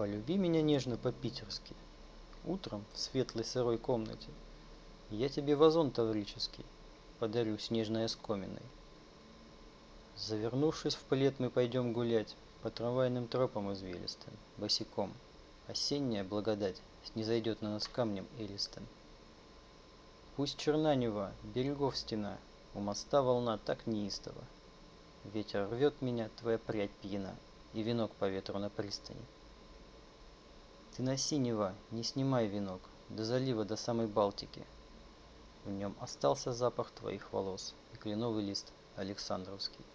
Полюби меня нежно по-питерски. Утром в светлой сырой комнате я тебе вазон таврический подарю снежной оскоменной. Завернувшись в плед, мы пойдем гулять по трамвайным тропам извилистым, босиком. Осенняя благодать снизойдет на нас камнем илистым. Пусть черна Нева, берегов стена, у моста волна так неистова. Ветер рвет меня, твоя прядь пьяна, и венок по ветру на пристани. Ты носи, Нева, не снимай венок, до залива, до самой Балтики. В нем остался запах твоих волос и кленовый лист Александровский.